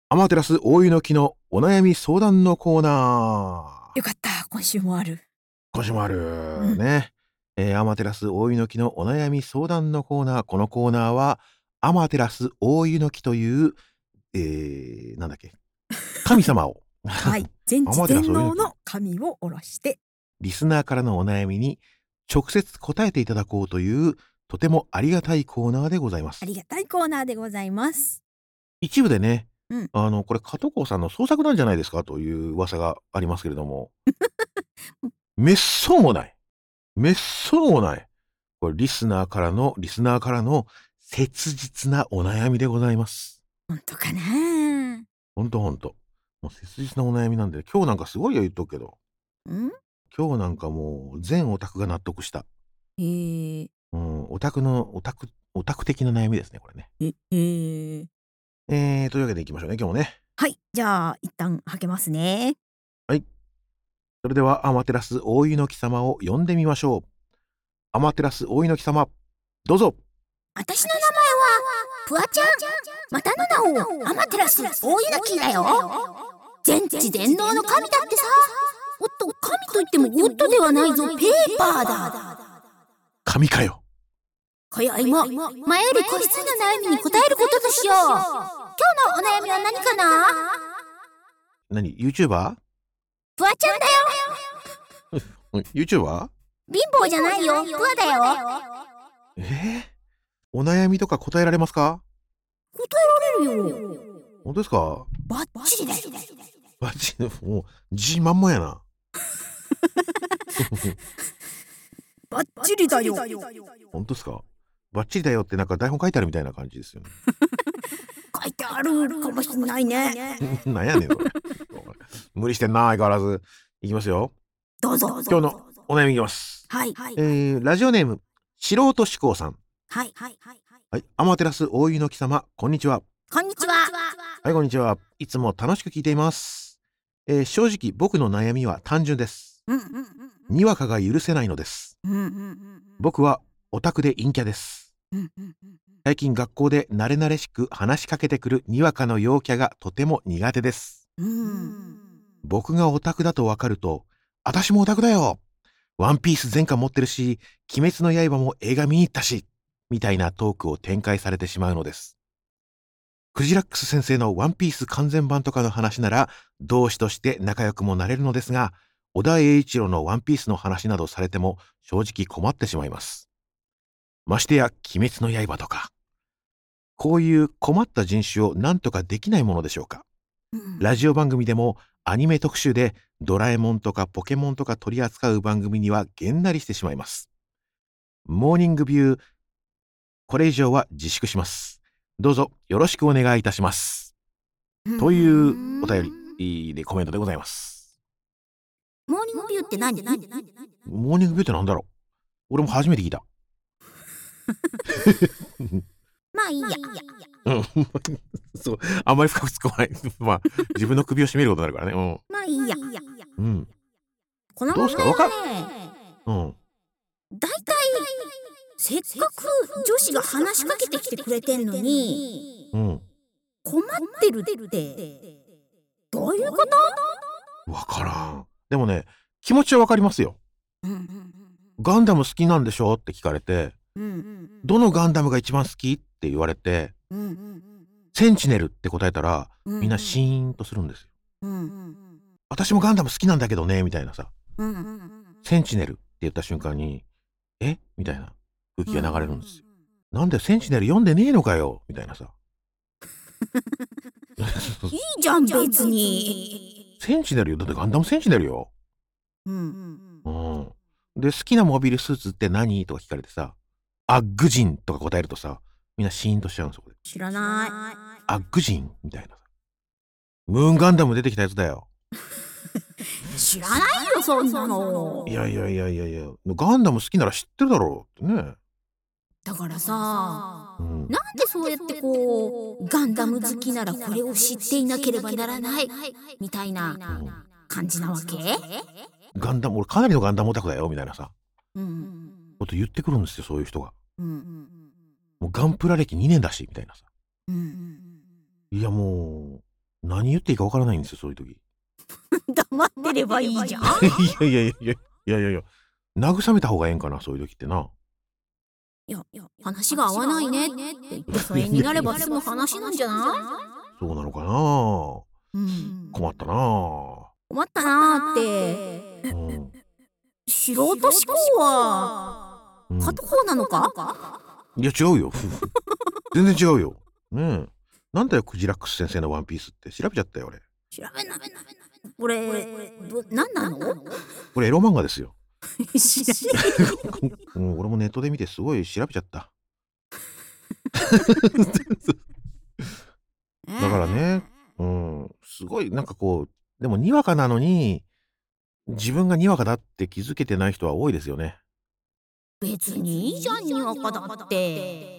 アマテラス大湯の木のお悩み相談のコーナー。 よかった、今週もある。 今週もあるね。アマテラス大湯の木のお悩み相談のコーナー。このコーナーは、アマテラス大湯の木という、なんだっけ、神様を、 はい、全知全能の神を下ろして、 リスナーからのお悩みに直接答えていただこうという、とてもありがたいコーナーでございます。 ありがたいコーナーでございます。 一部でね、 うん、 これ加藤浩さんの創作なんじゃないですかという噂がありますけれども、めっそうもない。めっそうもない。これリスナーからの切実なお悩みでございます。 本当かな。 ほんと。もう切実なお悩みなんで、今日なんかすごいよ言っとくけど。 ん？ 今日なんかもう全オタクが納得した。 へえ。 オタク的な悩みですね、これね。 へえ。 というわけでいきましょうね、今日もね。 はい、じゃあ一旦はけますね。 はい。それではアマテラス大湯の木様を呼んでみましょう。アマテラス大湯の木様、どうぞ。 私の名前はフワちゃん。またの名をアマテラス大湯の木だよ。全知全能の神だってさ。おっと、神といってもゴッドではないぞ、ペーパーだ。 神かよ。 今宵も前より個室の悩みに答えることとしよう。今日のお悩みは何かな？ 何 ?YouTuber？ フワちゃんだよ。 YouTuber？ 貧乏じゃないよ、フワだよ。 お悩みとか答えられますか？ 答えられるよ。 本当ですか？ バッチリだよ。 バッチリ、もう、G まんまやな。 バッチリだよ。 本当ですか？バッチリだよってなんか台本書いてあるみたいな感じですよね。 書いてあるかもしれないね。 なんやねん、それ。無理してんな、相変わらず。いきますよ。 どうぞ。 今日のお悩みいきます。 はい。 ラジオネーム、素人志向さん。 はい。 はい、アマテラス大湯の木様、こんにちは。 こんにちは。 はい、こんにちは。いつも楽しく聞いています。正直僕の悩みは単純です。にわかが許せないのです。僕はオタクで陰キャです。最近学校で慣れ慣れしく話しかけてくるにわかの陽キャがとても苦手です。僕がオタクだとわかると、私もオタクだよ。ワンピース全巻持ってるし、鬼滅の刃も映画見に行ったし、みたいなトークを展開されてしまうのです。クジラックス先生のワンピース完全版とかの話なら、同志として仲良くもなれるのですが、小田栄一郎のワンピースの話などされても正直困ってしまいます。ましてや鬼滅の刃とか。こういう困った人種を何とかできないものでしょうか。ラジオ番組でもアニメ特集でドラえもんとかポケモンとか取り扱う番組にはげんなりしてしまいます。モーニングビュー、これ以上は自粛します。どうぞよろしくお願いいたします。というお便りでコメントでございます。 モーニングビューって何？ モーニングビューってなんだろう？俺も初めて聞いた。 まあいいや。 そう、あんまり深く突っ込まない。まあ、自分の首を絞めることになるからね。 まあいいや。このどうですか？わかだいたいせっかく女子が話しかけてきてくれてんのに、困ってるってどういうこと？ わからん。でもね、気持ちはわかりますよ。ガンダム好きなんでしょって聞かれて、どのガンダムが一番好きって言われて、センチネルって答えたら、みんなシーンとするんですよ。私もガンダム好きなんだけどね、みたいなさ。センチネルって言った瞬間に、みたいな空気が流れるんですよ。なんでセンチネル読んでねえのかよみたいなさ。 いいじゃん別に。 センチネルよ。だってガンダムセンチネルよ。で、好きなモビルスーツって何とか聞かれてさ、アッグジンとか答えるとさ、みんなシーンとしちゃうんですよ。 知らない。 アッグジンみたいな。ムーンガンダム出てきたやつだよ。 知らないよそんなの。 いや、ガンダム好きなら知ってるだろうってね。 だからさ、なんでそうやってこうガンダム好きならこれを知っていなければならないみたいな感じなわけ？ ガンダム、俺かなりのガンダムオタクだよみたいなさ、こと言ってくるんですよ、そういう人が。もうガンプラ歴2年だしみたいなさ。いやも何言っていいかわからないんですよ、そういう時。 黙ってればいいじゃん。 いやいやいやいやいやいやいや、慰めた方がええんかな、そういう時ってな。 いや、話が合わないねって言って疎遠になれば済む話なんじゃなそうなのかな。 い？ 困ったな。 困ったなーって。素人思考は片方なのか？ いや違うよ。全然違うよ。ねえ。なんだよ、クジラックス先生のワンピースって調べちゃったよ、俺。 調べな。これ、何なの？ これエロ漫画ですよ。 知らね俺もネットで見てすごい調べちゃった。 え。 だからね、すごいなんかこう、でもにわかなのに、自分がにわかだって気づけてない人は多いですよね。 別にいいじゃん、にわかだって。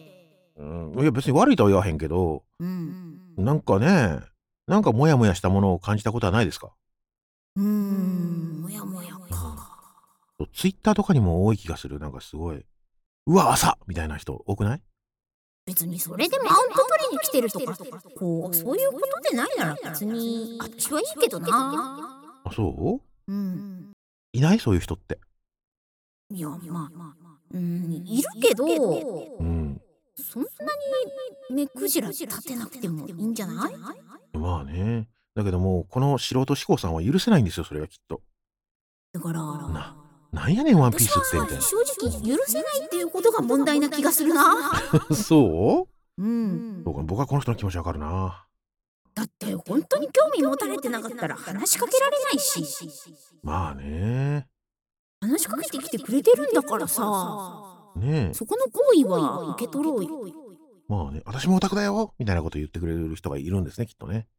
いや別に悪いとは言わへんけど、なんかね、なんかモヤモヤしたものを感じたことはないですか？ もやもやか。 ツイッターとかにも多い気がする。なんかすごい、うわ、朝みたいな人多くない？ 別にそれでマウント取りに来てるとか、こう、そういうことでないなら別に、私はいいけどな。 あ、そう？いないそういう人って。 いや、まあ、いるけど、そんなに目くじら立てなくてもいいんじゃない？ まあね。だけども、この素人志向さんは許せないんですよ、それがきっと。 だから、 なんやねん、ワンピースって、みたいな。 正直許せないっていうことが問題な気がするな。 そう？そうか、僕はこの人の気持ちわかるな。 だって本当に興味持たれてなかったら話しかけられないし。 まあね。 話しかけてきてくれてるんだからさ。 ねえ。 そこの行為は受け取ろうよ。 まあね、私もオタクだよみたいなこと言ってくれる人がいるんですね、きっとね。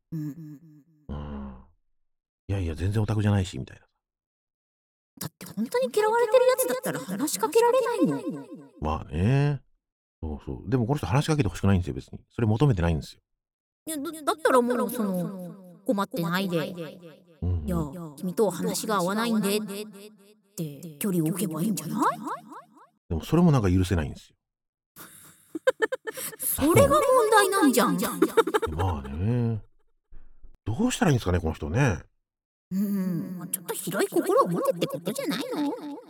いやいや、全然オタクじゃないし、みたいな。 だって本当に嫌われてるやつだったら話しかけられないもん。 まあね。そうそう。でもこの人話しかけてほしくないんですよ、別に。それ求めてないんですよ。 いや、だったらもう困ってないで。いや、君とは話が合わないんでって距離を置けばいいんじゃない？ でもそれもなんか許せないんですよ。 それが問題なんじゃん。 まあね。どうしたらいいんですかね、この人ね。 ちょっと広い心を持てってことじゃないの？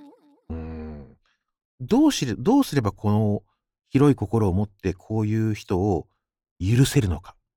どうすればこの広い心を持ってこういう人を許せるのか。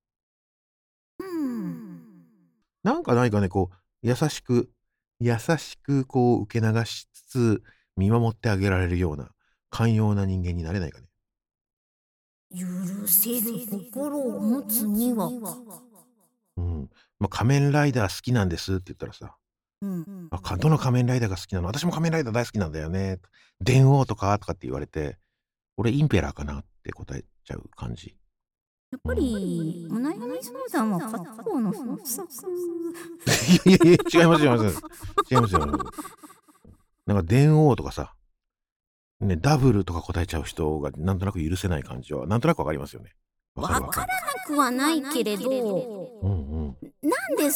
なんかないかね、こう、優しくこう受け流しつつ見守ってあげられるような寛容な人間になれないかね。 許せる心を持つにはか。 仮面ライダー好きなんですって言ったらさ、どの仮面ライダーが好きなの？私も仮面ライダー大好きなんだよね。電王とかって言われて、俺インペラーかなって答えちゃう感じ。 やっぱりお悩み相談は片方の創作。 いやいやいや、違いますよ。なんか電王とかさ、ね、ダブルとか答えちゃう人がなんとなく許せない感じはなんとなくわかりますよね。 わからなくはないけれど、なんで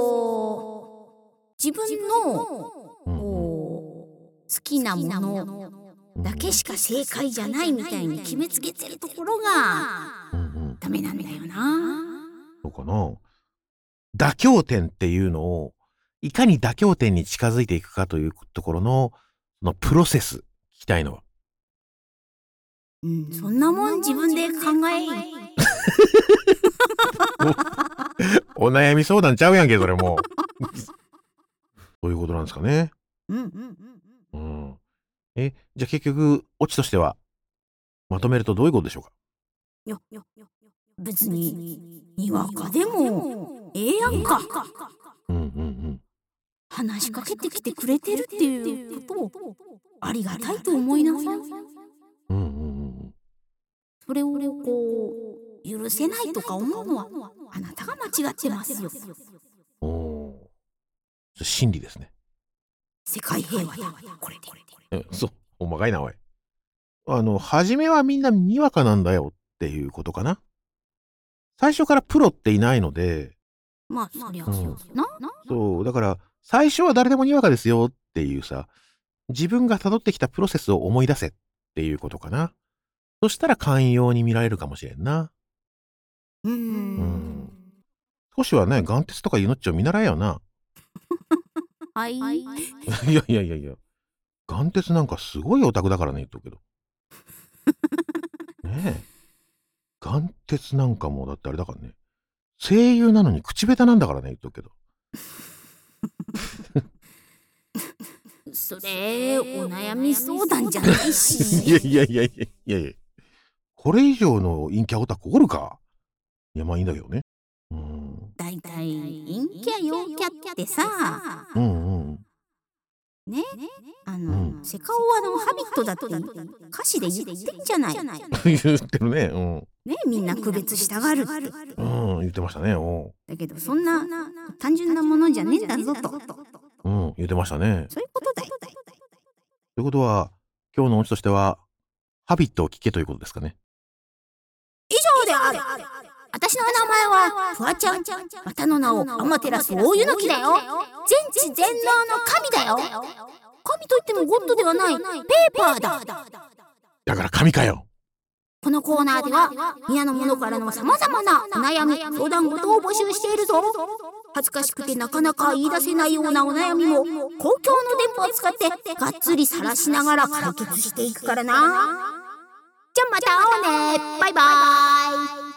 自分の好きなものだけしか正解じゃないみたいに決めつけてるところがダメなんだよな。 そうかな。妥協点っていうのをいかに妥協点に近づいていくかというところのそのプロセス聞きたいのは。 そんなもん自分で考え。 お悩み相談ちゃうやんけ、それもう。そういうことなんですかね。じゃあ結局オチとしてはまとめるとどういうことでしょうか？ いや別ににわかでもええやんか。話しかけてきてくれてるっていうことをありがたいと思いなさい。それをこう許せないとか思うのはあなたが間違ってますよ。 真理ですね。 世界平和だこれで。 そう、おまかいなおい。初めはみんなにわかなんだよっていうことかな。最初からプロっていないので。 まあそりゃそうな。 そうだから最初は誰でもにわかですよっていうさ、自分が辿ってきたプロセスを思い出せっていうことかな。そしたら寛容に見られるかもしれんな。 少しはね、眼鉄とかいうのっちを見習えよな。 はい。 いやいやいやいや。眼鉄なんかすごいオタクだからね、言っとくけど。ねえ。眼鉄なんかもだってあれだからね。声優なのに口下手なんだからね、言っとくけど。 それ、お悩み相談じゃないし。 いやいやいやいやいやいや。これ以上の陰キャオタクおるか？いや、まあいいんだけどね。 だいたい陰キャ陽キャってさ、ね、セカオワのハビットだって歌詞で言ってんじゃない。 言ってるね。 ね、みんな区別したがるって。 言ってましたね。 だけどそんな単純なものじゃねえんだぞと。 言ってましたね。 そういうことだよ。 ということは、今日のオチとしては、ハビットを聞けということですかね。 以上である。私の名前はフワちゃん。またの名をアマテラス大湯の木だよ。全知全能の神だよ。神といってもゴッドではない、ペーパーだ。 だから神かよ。 このコーナーでは皆の者からのさまざまなお悩み相談事を募集しているぞ。恥ずかしくてなかなか言い出せないようなお悩みも公共の電波を使ってがっつり晒しながら解決していくからな。じゃあまた会おうね。バイバーイ。